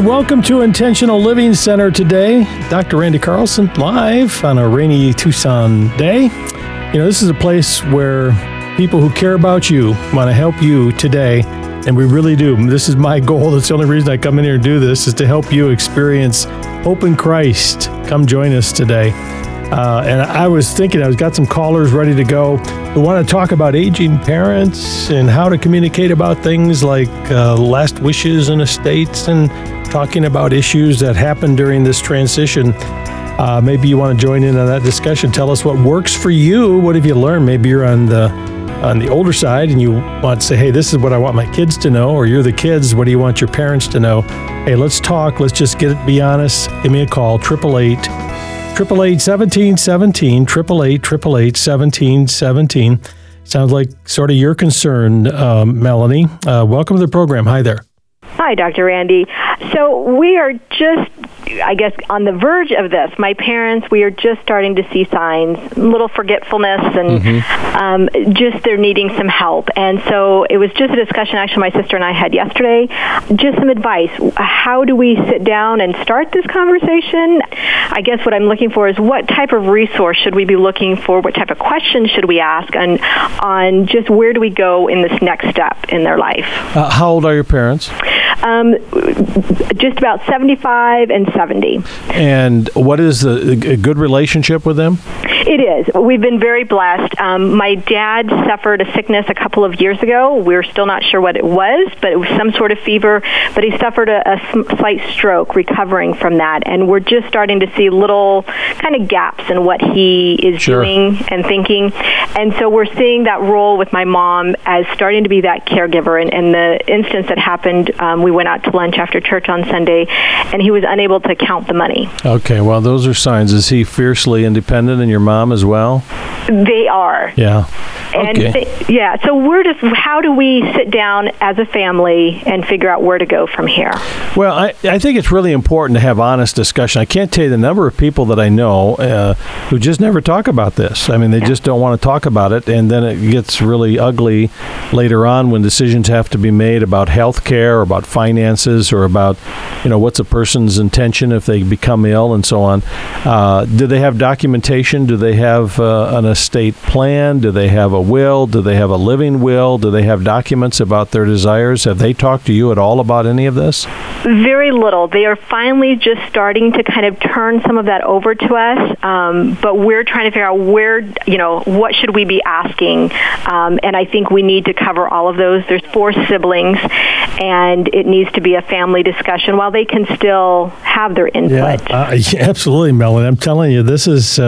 welcome to Intentional Living Center today. Dr. Randy Carlson, live on a rainy Tucson day. You know, this is a place where people who care about you want to help you today, and we really do. This is my goal. That's the only reason I come in here and do this, is to help you experience hope in Christ. Come join us today. And I was thinking, I've got some callers ready to go. We want to talk about aging parents and how to communicate about things like last wishes and estates, and talking about issues that happen during this transition. Maybe you want to join in on that discussion. Tell us what works for you. What have you learned? Maybe you're on the older side and you want to say, hey, this is what I want my kids to know, or you're the kids, what do you want your parents to know? Hey, let's talk. Let's just be honest. Give me a call, 888-1717, 888-1717. Sounds like sort of your concern, Melanie. Welcome to the program. Hi there. Hi, Dr. Randy. So we are just, I guess, on the verge of this. My parents, we are just starting to see signs, a little forgetfulness, and just they're needing some help. And so it was just a discussion, actually, my sister and I had yesterday, just some advice. How do we sit down and start this conversation? I guess what I'm looking for is what type of resource should we be looking for? What type of questions should we ask? And on just where do we go in this next step in their life? How old are your parents? Just about 75 and 70. And what is a good relationship with them? It is. We've been very blessed. My dad suffered a sickness a couple of years ago. We're still not sure what it was, but it was some sort of fever. But he suffered a slight stroke, recovering from that. And we're just starting to see little kind of gaps in what he is doing and thinking. And so we're seeing that role with my mom as starting to be that caregiver. And the instance that happened, we went out to lunch after church on Sunday, and he was unable to count the money. Okay, well, those are signs. Is he fiercely independent, and your mom as well? They are. Yeah. Okay. And so we're just, how do we sit down as a family and figure out where to go from here? Well, I think it's really important to have honest discussion. I can't tell you the number of people that I know who just never talk about this. I mean, they just don't want to talk about it, and then it gets really ugly later on when decisions have to be made about health care or about finances or about, what's a person's intention if they become ill and so on. Do they have documentation? Do they have an estate plan? Do they have a will? Do they have a living will? Do they have documents about their desires? Have they talked to you at all about any of this? Very little. They are finally just starting to kind of turn some of that over to us, but we're trying to figure out where, what should we be asking, and I think we need to cover all of those. There's 4 siblings, and it needs to be a family discussion while they can still have their input. Yeah, absolutely, Melanie. I'm telling you, this is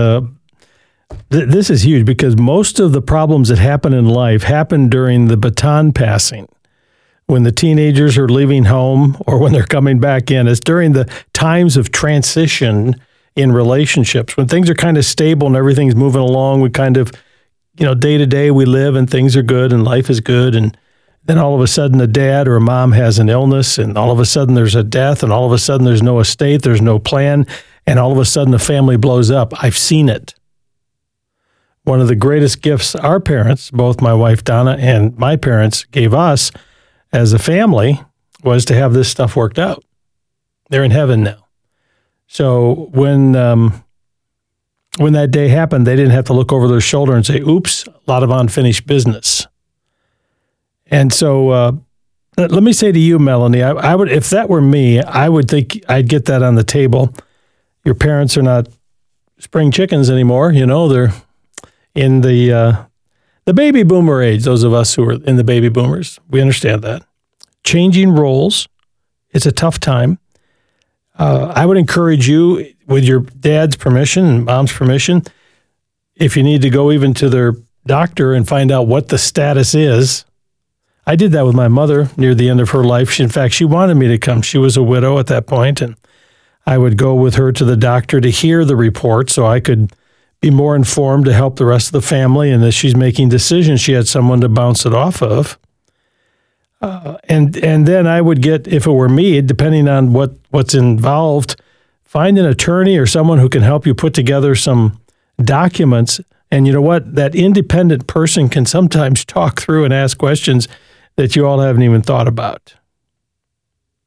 huge, because most of the problems that happen in life happen during the baton passing, when the teenagers are leaving home or when they're coming back in. It's during the times of transition in relationships, when things are kind of stable and everything's moving along. We kind of, day to day we live and things are good and life is good. And then all of a sudden a dad or a mom has an illness, and all of a sudden there's a death, and all of a sudden there's no estate, there's no plan, and all of a sudden the family blows up. I've seen it. One of the greatest gifts our parents, both my wife Donna and my parents, gave us as a family was to have this stuff worked out. They're in heaven now. So when that day happened, they didn't have to look over their shoulder and say, oops, a lot of unfinished business. And so let me say to you, Melanie, I would, if that were me, I would think I'd get that on the table. Your parents are not spring chickens anymore. They're in the baby boomer age. Those of us who are in the baby boomers, we understand that. Changing roles, it's a tough time. I would encourage you, with your dad's permission and mom's permission, if you need to go even to their doctor and find out what the status is. I did that with my mother near the end of her life. In fact, she wanted me to come. She was a widow at that point, and I would go with her to the doctor to hear the report so I could be more informed to help the rest of the family. And as she's making decisions, she had someone to bounce it off of. And then I would get, if it were me, depending on what's involved, find an attorney or someone who can help you put together some documents. And you know what? That independent person can sometimes talk through and ask questions that you all haven't even thought about.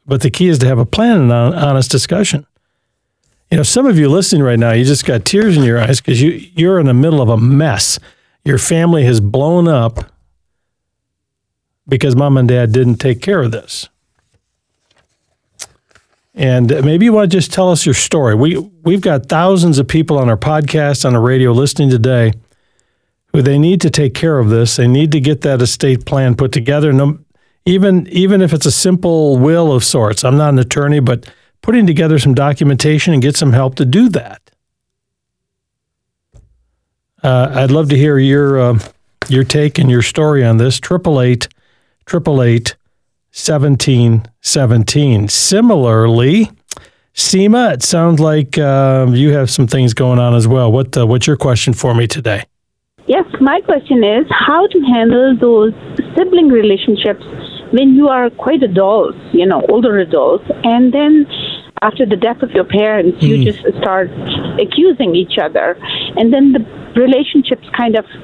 But the key is to have a plan and an honest discussion. You know, some of you listening right now, you just got tears in your eyes because you're in the middle of a mess. Your family has blown up because mom and dad didn't take care of this. And maybe you want to just tell us your story. We've got thousands of people on our podcast, on the radio listening today who they need to take care of this. They need to get that estate plan put together. No, even if it's a simple will of sorts. I'm not an attorney, but putting together some documentation and get some help to do that. I'd love to hear your take and your story on this. 888-888-1717. Similarly, Seema, it sounds like you have some things going on as well. What's your question for me today? Yes, my question is how to handle those sibling relationships when you are quite adults, older adults, and then after the death of your parents, you just start accusing each other, and then the relationships kind of,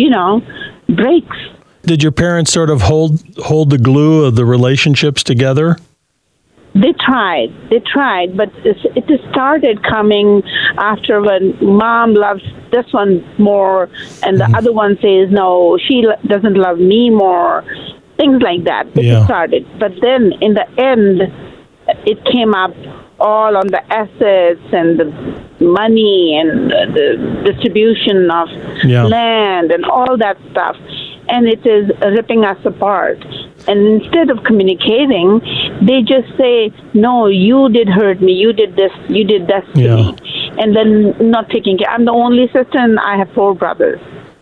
breaks. Did your parents sort of hold the glue of the relationships together? They tried, but it started coming after when mom loves this one more, and the other one says, no, she doesn't love me more, things like that. It started. But then in the end, it came up all on the assets and the money and the distribution of land and all that stuff. And it is ripping us apart. And instead of communicating, they just say, no, you did hurt me, you did this, you did that to me. And then not taking care. I'm the only sister and I have 4 brothers.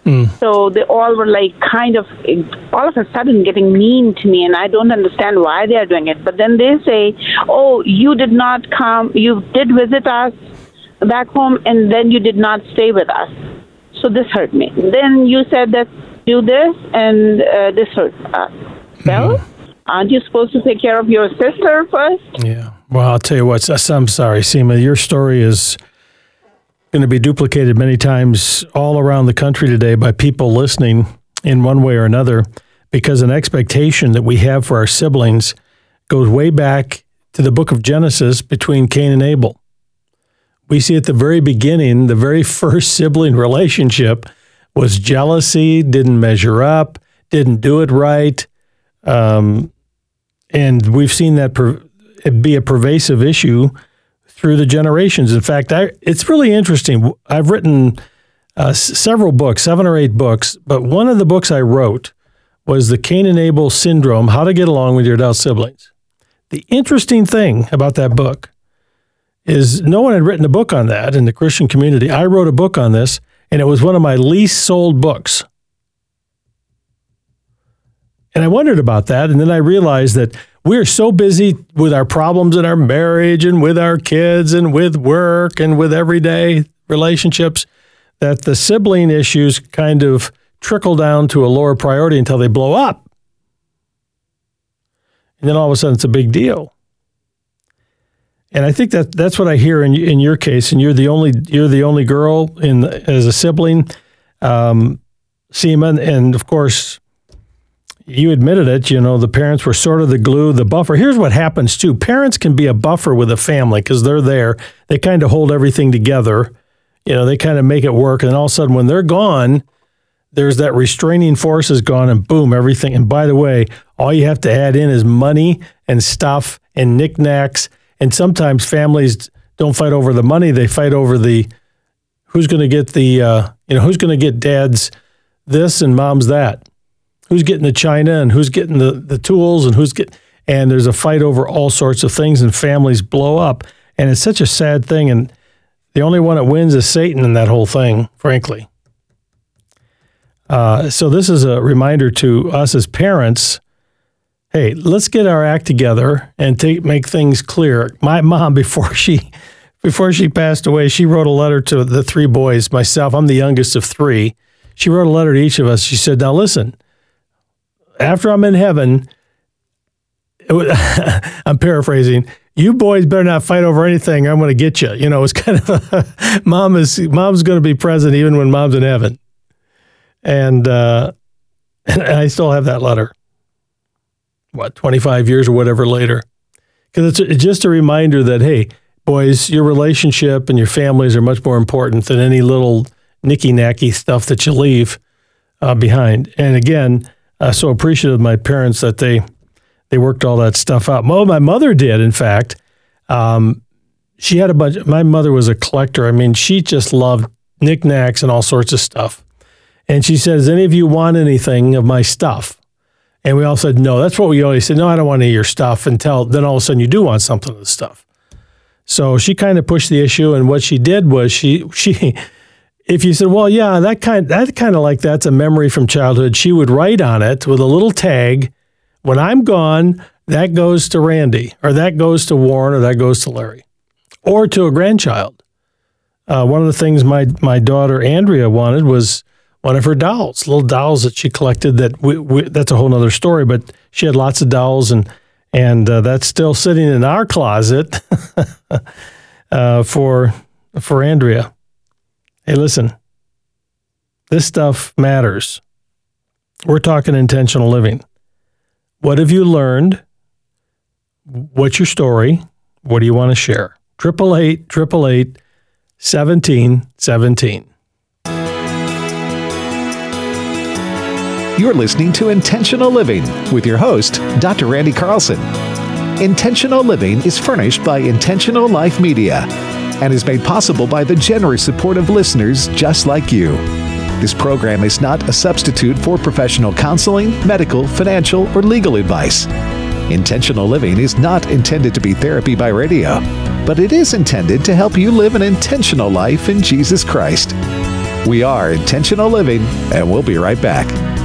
So they all were like kind of, all of a sudden getting mean to me, and I don't understand why they are doing it. But then they say, oh, you did not come, you did visit us back home, and then you did not stay with us. So this hurt me. Then you said that do this, and this hurt us. Well, aren't you supposed to take care of your sister first? Yeah. Well, I'll tell you what, I'm sorry, Seema, your story is going to be duplicated many times all around the country today by people listening in one way or another, because an expectation that we have for our siblings goes way back to the book of Genesis between Cain and Abel. We see at the very beginning, the very first sibling relationship was jealousy, didn't measure up, didn't do it right. And we've seen that be a pervasive issue through the generations. In fact, it's really interesting. I've written several books, 7 or 8 books, but one of the books I wrote was the Cain and Abel Syndrome, How to Get Along with Your Adult Siblings. The interesting thing about that book is no one had written a book on that in the Christian community. I wrote a book on this, and it was one of my least sold books. And I wondered about that, and then I realized that we're so busy with our problems in our marriage and with our kids and with work and with everyday relationships that the sibling issues kind of trickle down to a lower priority until they blow up. And then all of a sudden it's a big deal. And I think that's what I hear in your case, and you're the only girl as a sibling, Seema, and of course, you admitted it, the parents were sort of the glue, the buffer. Here's what happens, too. Parents can be a buffer with a family because they're there. They kind of hold everything together. They kind of make it work. And all of a sudden, when they're gone, there's that restraining force is gone, and boom, everything. And by the way, all you have to add in is money and stuff and knickknacks. And sometimes families don't fight over the money. They fight over who's going to get who's going to get dad's this and mom's that. Who's getting the china and who's getting the tools and and there's a fight over all sorts of things, and families blow up. And it's such a sad thing. And the only one that wins is Satan in that whole thing, frankly. So this is a reminder to us as parents, hey, let's get our act together and make things clear. My mom, before she passed away, she wrote a letter to the 3 boys, myself, I'm the youngest of 3. She wrote a letter to each of us. She said, now listen, after I'm in heaven, I'm paraphrasing, you boys better not fight over anything. I'm going to get you. It's kind of mom's going to be present even when mom's in heaven. And I still have that letter. 25 years or whatever later. Because it's just a reminder that, hey, boys, your relationship and your families are much more important than any little nicky-nacky stuff that you leave behind. And again, so appreciative of my parents that they worked all that stuff out. Well, my mother did, in fact. She had a bunch. My mother was a collector. I mean, she just loved knickknacks and all sorts of stuff. And she said, does any of you want anything of my stuff? And we all said, no. That's what we always said. No, I don't want any of your stuff, until then all of a sudden you do want something of the stuff. So she kind of pushed the issue. And what she did was she if you said, well, yeah, that kind of like that's a memory from childhood, she would write on it with a little tag, when I'm gone, that goes to Randy, or that goes to Warren, or that goes to Larry, or to a grandchild. One of the things my daughter Andrea wanted was one of her dolls, little dolls that she collected. That's a whole other story, but she had lots of dolls, and that's still sitting in our closet for Andrea. Hey, listen, this stuff matters. We're talking intentional living. What have you learned? What's your story? What do you want to share? 888-888-1717. You're listening to Intentional Living with your host, Dr. Randy Carlson. Intentional Living is furnished by Intentional Life Media and is made possible by the generous support of listeners just like you. This program is not a substitute for professional counseling, medical, financial, or legal advice. Intentional Living is not intended to be therapy by radio, but it is intended to help you live an intentional life in Jesus Christ. We are Intentional Living, and we'll be right back.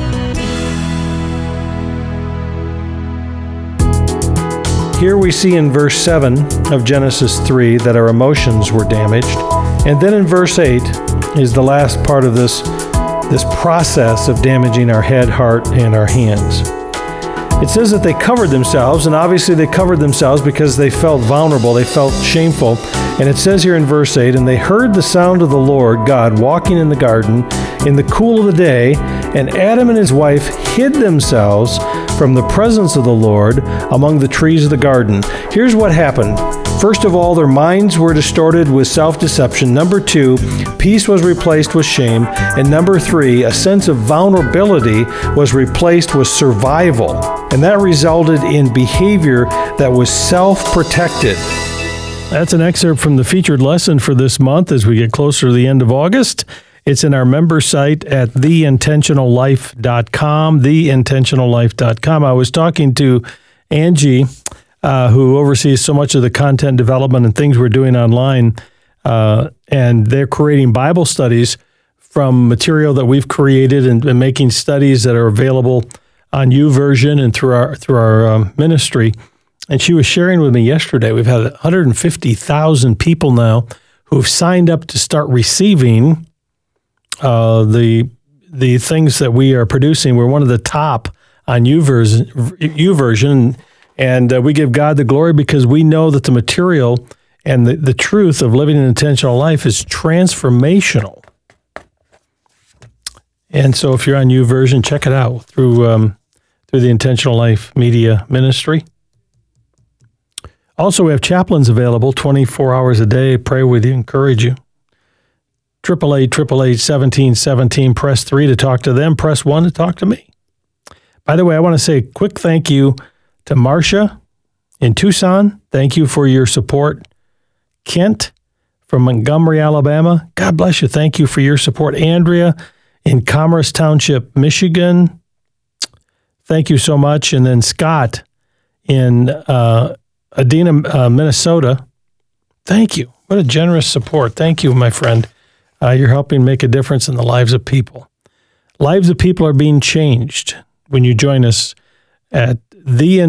Here we see in verse 7 of Genesis 3 that our emotions were damaged. And then in verse 8 is the last part of this process of damaging our head, heart, and our hands. It says that they covered themselves, and obviously they covered themselves because they felt vulnerable, they felt shameful. And it says here in verse 8, and they heard the sound of the Lord God walking in the garden in the cool of the day, and Adam and his wife hid themselves from the presence of the Lord among the trees of the garden. Here's what happened. First of all, their minds were distorted with self-deception. Number 2, peace was replaced with shame. And number 3, a sense of vulnerability was replaced with survival. And that resulted in behavior that was self-protected. That's an excerpt from the featured lesson for this month as we get closer to the end of August. It's in our member site at theintentionallife.com, theintentionallife.com. I was talking to Angie, who oversees so much of the content development and things we're doing online, and they're creating Bible studies from material that we've created and making studies that are available on YouVersion and through our ministry. And she was sharing with me yesterday, we've had 150,000 people now who've signed up to start receiving the things that we are producing. We're one of the top on YouVersion, and we give God the glory because we know that the material and the truth of living an intentional life is transformational. And so if you're on YouVersion, check it out through the Intentional Life Media Ministry. Also, we have chaplains available 24 hours a day, pray with you, encourage you. 888-888-1717. Press 3 to talk to them. Press 1 to talk to me. By the way, I want to say a quick thank you to Marcia in Tucson. Thank you for your support. Kent from Montgomery, Alabama. God bless you. Thank you for your support. Andrea in Commerce Township, Michigan. Thank you so much. And then Scott in Edina, Minnesota. Thank you. What a generous support. Thank you, my friend. You're helping make a difference in the lives of people. Lives of people are being changed when you join us at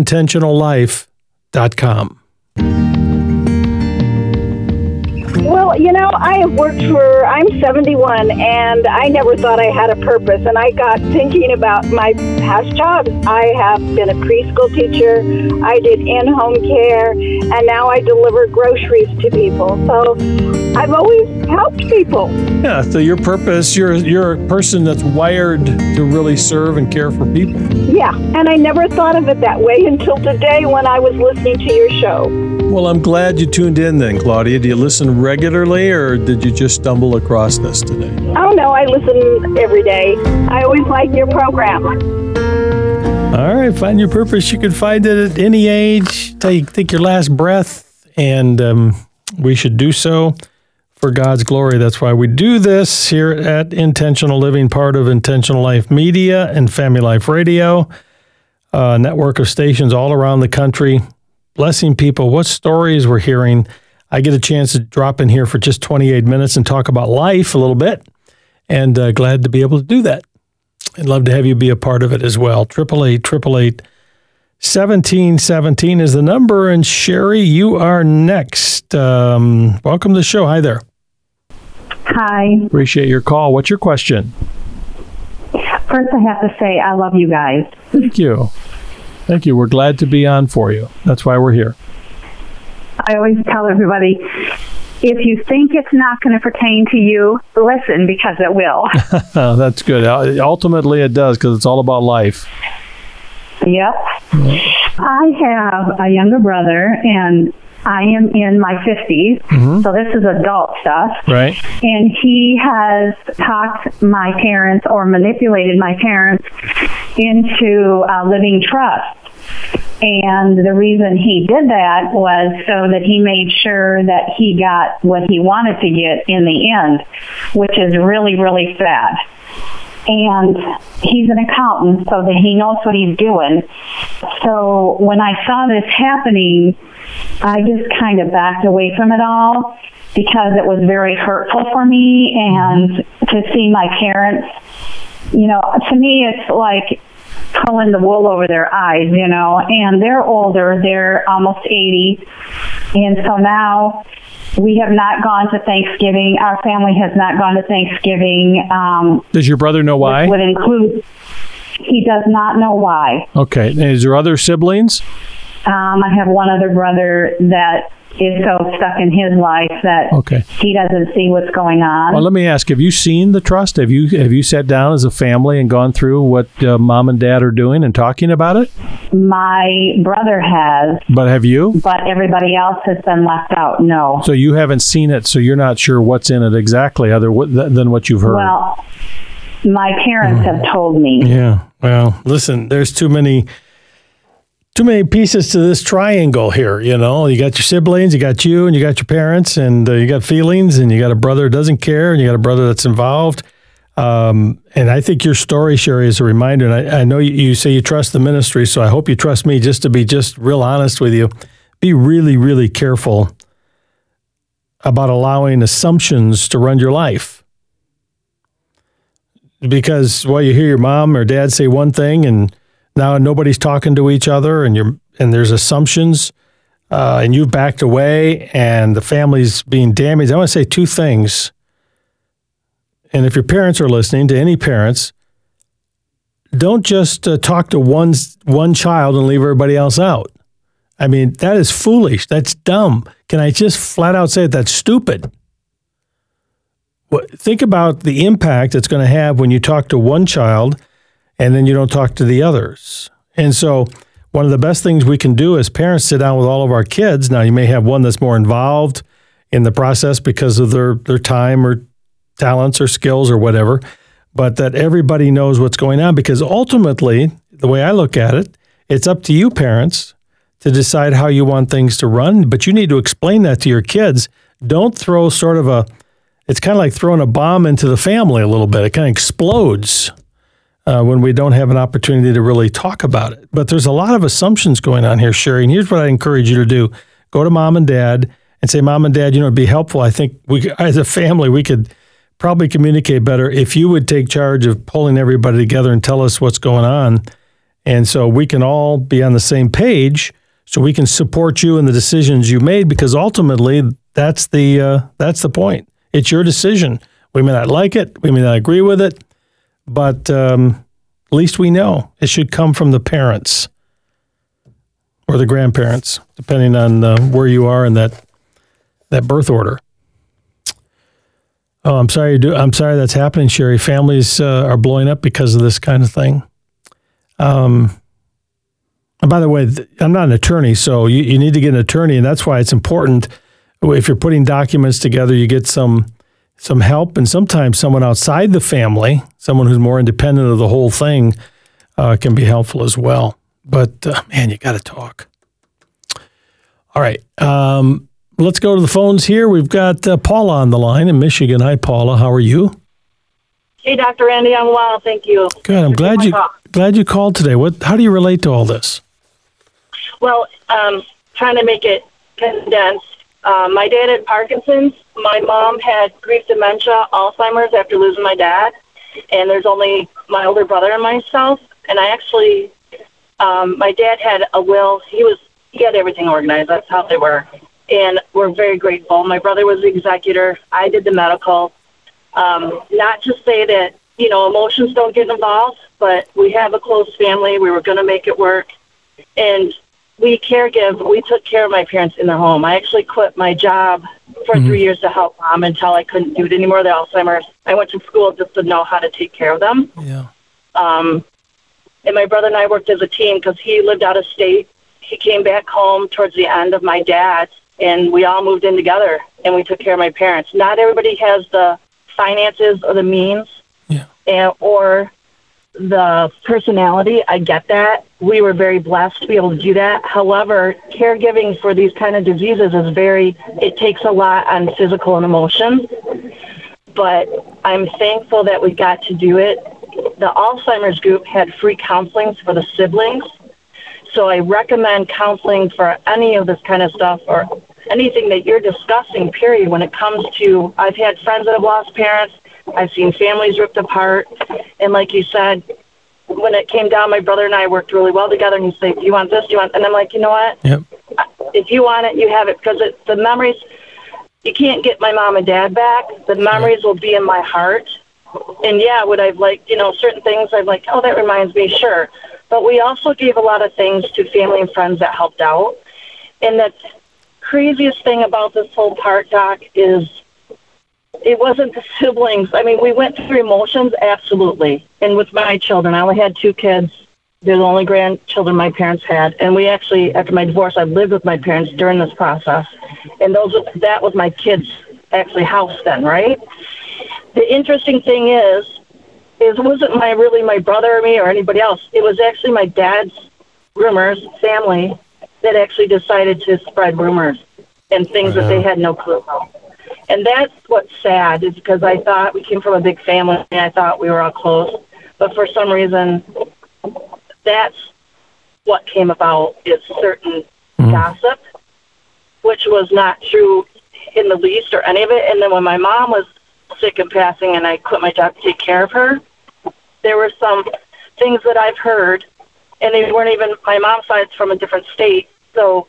theintentionallife.com. Well, I'm 71, and I never thought I had a purpose. And I got thinking about my past jobs. I have been a preschool teacher. I did in-home care, and now I deliver groceries to people. So I've always helped people. Yeah, so your purpose, you're a person that's wired to really serve and care for people. Yeah, and I never thought of it that way until today when I was listening to your show. Well, I'm glad you tuned in then, Claudia. Do you listen regularly, or did you just stumble across this today? Oh, no, I listen every day. I always like your program. All right, find your purpose. You can find it at any age, till you take your last breath, and we should do so for God's glory. That's why we do this here at Intentional Living, part of Intentional Life Media and Family Life Radio, a network of stations all around the country, blessing people. What stories we're hearing. I get a chance to drop in here for just 28 minutes and talk about life a little bit, and glad to be able to do that. I'd love to have you be a part of it as well. 888-888-1717 is the number, and Sherry, you are next. Welcome to the show. Hi there. Hi. Appreciate your call. What's your question? First, I have to say I love you guys. Thank you. Thank you. We're glad to be on for you. That's why we're here. I always tell everybody, if you think it's not going to pertain to you, listen, because it will. That's good. Ultimately, it does, because it's all about life. Yep. I have a younger brother, and I am in my 50s, so this is adult stuff. Right. And he has talked my parents or manipulated my parents into a living trust. And the reason he did that was so that he made sure that he got what he wanted to get in the end, which is really, really sad. And he's an accountant, so that he knows what he's doing. So when I saw this happening, I just kind of backed away from it all because it was very hurtful for me. And to see my parents, to me, it's like pulling the wool over their eyes, and they're older. They're almost 80. And so now we have not gone to Thanksgiving. Our family has not gone to Thanksgiving. Does your brother know why? Would include. He does not know why. Okay. And is there other siblings? I have one other brother that is so stuck in his life that he doesn't see what's going on. Well, let me ask, have you seen the trust? Have you sat down as a family and gone through what mom and dad are doing and talking about it? My brother has. But have you? But everybody else has been left out, no. So you haven't seen it, so you're not sure what's in it exactly other than what you've heard? Well, my parents have told me. Yeah. Well, listen, there's too many pieces to this triangle here, You got your siblings, you got you, and you got your parents, and you got feelings, and you got a brother who doesn't care, and you got a brother that's involved. And I think your story, Sherry, is a reminder, and I know you say you trust the ministry, so I hope you trust me just to be just real honest with you. Be really, really careful about allowing assumptions to run your life. Because, you hear your mom or dad say one thing, and now nobody's talking to each other, and there's assumptions, and you've backed away, and the family's being damaged. I want to say two things. And if your parents are listening, to any parents, don't just talk to one child and leave everybody else out. I mean, that is foolish. That's dumb. Can I just flat out say it? That's stupid. Think about the impact it's going to have when you talk to one child and then you don't talk to the others. And so one of the best things we can do as parents, sit down with all of our kids. Now, you may have one that's more involved in the process because of their time or talents or skills or whatever, but that everybody knows what's going on, because ultimately, the way I look at it, it's up to you, parents, to decide how you want things to run, but you need to explain that to your kids. Don't throw it's kind of like throwing a bomb into the family a little bit. It kind of explodes when we don't have an opportunity to really talk about it. But there's a lot of assumptions going on here, Sherry, and here's what I encourage you to do. Go to mom and dad and say, Mom and Dad, it'd be helpful. I think we, as a family, we could probably communicate better if you would take charge of pulling everybody together and tell us what's going on. And so we can all be on the same page, so we can support you in the decisions you made, because ultimately That's the point. It's your decision. We may not like it. We may not agree with it, but at least we know it should come from the parents or the grandparents, depending on where you are in that birth order. Oh, I'm sorry. I'm sorry that's happening, Sherry. Families are blowing up because of this kind of thing. And by the way, I'm not an attorney, so you need to get an attorney, and that's why it's important. If you're putting documents together, you get some help, and sometimes someone outside the family, someone who's more independent of the whole thing, can be helpful as well. But man, you got to talk. All right. Let's go to the phones here. We've got Paula on the line in Michigan. Hi, Paula. How are you? Hey, Dr. Randy. I'm well. Thank you. Good. I'm glad you called today. How do you relate to all this? Well, trying to make it condensed. My dad had Parkinson's. My mom had grief dementia, Alzheimer's after losing my dad. And there's only my older brother and myself. And I actually, my dad had a will. He had everything organized. That's how they were. And we're very grateful. My brother was the executor. I did the medical. Not to say that, emotions don't get involved, but we have a close family. We were going to make it work. And we took care of my parents in their home. I actually quit my job for 3 years to help mom until I couldn't do it anymore, the Alzheimer's. I went to school just to know how to take care of them. Yeah. And my brother and I worked as a team because he lived out of state. He came back home towards the end of my dad's, and we all moved in together, and we took care of my parents. Not everybody has the finances or the means or the personality. I get that. We were very blessed to be able to do that. However, caregiving for these kind of diseases it takes a lot on physical and emotion. But I'm thankful that we got to do it. The Alzheimer's group had free counseling for the siblings. So I recommend counseling for any of this kind of stuff or anything that you're discussing, period, when it comes to, I've had friends that have lost parents. I've seen families ripped apart. And like you said, when it came down, my brother and I worked really well together. And he'd say, do you want this? Do you want? And I'm like, you know what? Yep. If you want it, you have it. Because the memories, you can't get my mom and dad back. The memories will be in my heart. And would I like, certain things I'm like, oh, that reminds me, sure. But we also gave a lot of things to family and friends that helped out. And the craziest thing about this whole part, Doc, is it wasn't the siblings. I mean, we went through emotions, absolutely. And with my children, I only had 2 kids. They're the only grandchildren my parents had. And we actually, after my divorce, I lived with my parents during this process. And that was my kids' actually house then, right? The interesting thing is it wasn't my brother or me or anybody else. It was actually my dad's rumors, family, that actually decided to spread rumors and things that they had no clue about. And that's what's sad, is because I thought we came from a big family and I thought we were all close. But for some reason, that's what came about, is certain gossip, which was not true in the least or any of it. And then when my mom was sick and passing and I quit my job to take care of her, there were some things that I've heard, and they weren't even, my mom's side's from a different state, so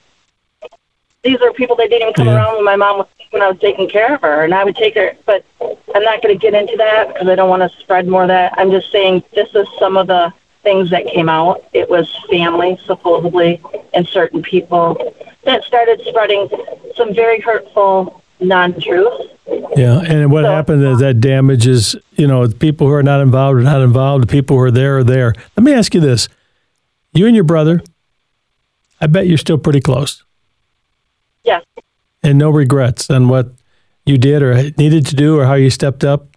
these are people that didn't even come around when I was taking care of her, and I would take her, but I'm not going to get into that because I don't want to spread more of that. I'm just saying this is some of the things that came out. It was family, supposedly, and certain people that started spreading some very hurtful non-truths. Yeah, and what happened is that damages, people who are not involved are not involved, the people who are there are there. Let me ask you this. You and your brother, I bet you're still pretty close. Yes. And no regrets on what you did or needed to do or how you stepped up?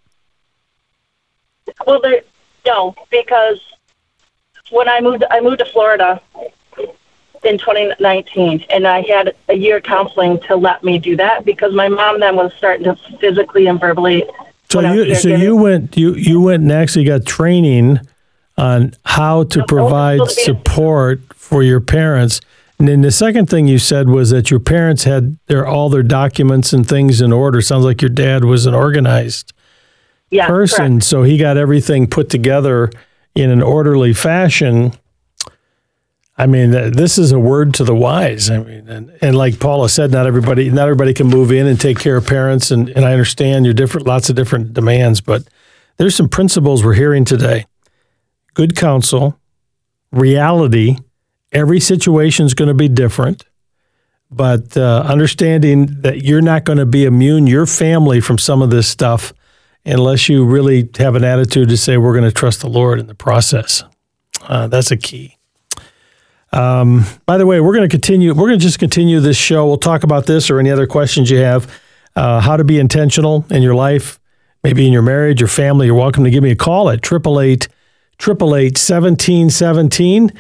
Well, no, because when I moved to Florida in 2019, and I had a year counseling to let me do that because my mom then was starting to physically and verbally. So you went and actually got training on how to provide support for your parents. And then the second thing you said was that your parents had all their documents and things in order. Sounds like your dad was an organized person, correct. So he got everything put together in an orderly fashion. I mean, this is a word to the wise. I mean, and like Paula said, not everybody can move in and take care of parents. And I understand lots of different demands, but there's some principles we're hearing today. Good counsel, reality. Every situation is going to be different, but understanding that you're not going to be immune, your family, from some of this stuff unless you really have an attitude to say, we're going to trust the Lord in the process. That's a key. By the way, we're going to just continue this show. We'll talk about this or any other questions you have, how to be intentional in your life, maybe in your marriage, your family. You're welcome to give me a call at 888-1717,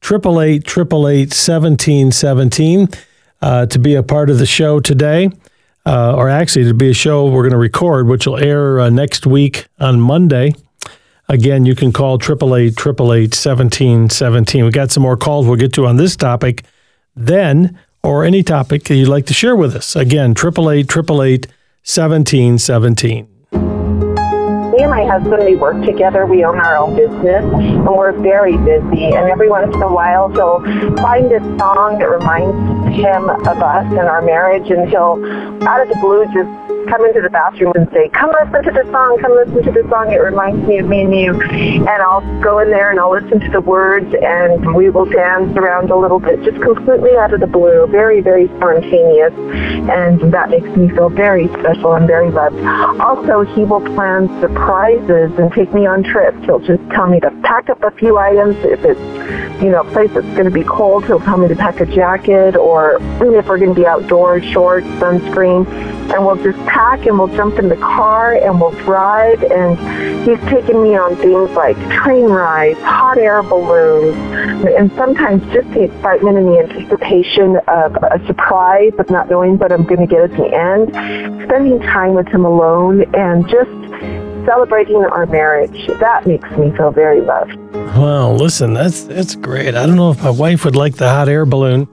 888-1717, to be a part of the show today, or actually to be a show we're going to record, which will air next week on Monday. Again, you can call 888-1717. We got some more calls we'll get to on this topic then, or any topic that you'd like to share with us. Again, 888-1717. Me and my husband, we work together. We own our own business, and we're very busy. And every once in a while, he'll find a song that reminds him of us and our marriage, and he'll, out of the blue, just come into the bathroom and say, come listen to the song, it reminds me of me and you. And I'll go in there and I'll listen to the words, and we will dance around a little bit, just completely out of the blue, very, very spontaneous, and that makes me feel very special and very loved. Also, he will plan surprises and take me on trips. He'll just tell me to pack up a few items. If it's, a place that's going to be cold, he'll tell me to pack a jacket, or even if we're going to be outdoors, shorts, sunscreen, and we'll just pack and we'll jump in the car and we'll drive. And he's taken me on things like train rides, hot air balloons, and sometimes just the excitement and the anticipation of a surprise of not knowing what I'm going to get at the end, spending time with him alone and just celebrating our marriage. That makes me feel very loved. Well, listen, that's great. I don't know if my wife would like the hot air balloon,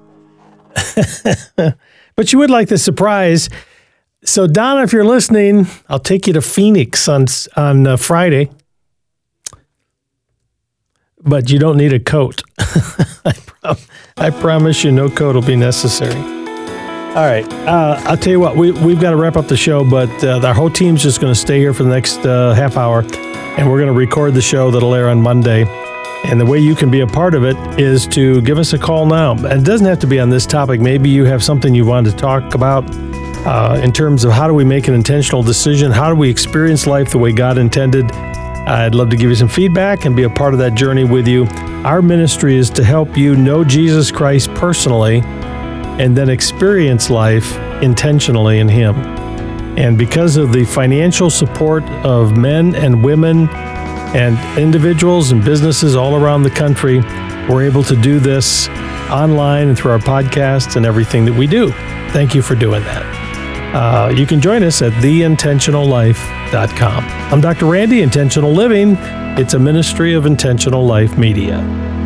but she would like the surprise. So, Donna, if you're listening, I'll take you to Phoenix on Friday, but you don't need a coat. I promise you no coat will be necessary. All right. I'll tell you what, we've got to wrap up the show, but our whole team's just going to stay here for the next half hour, and we're going to record the show that'll air on Monday. And the way you can be a part of it is to give us a call now. And it doesn't have to be on this topic. Maybe you have something you want to talk about in terms of how do we make an intentional decision? How do we experience life the way God intended? I'd love to give you some feedback and be a part of that journey with you. Our ministry is to help you know Jesus Christ personally and then experience life intentionally in Him. And because of the financial support of men and women and individuals and businesses all around the country, we're able to do this online and through our podcasts and everything that we do. Thank you for doing that. You can join us at theintentionallife.com. I'm Dr. Randy, Intentional Living. It's a ministry of Intentional Life Media.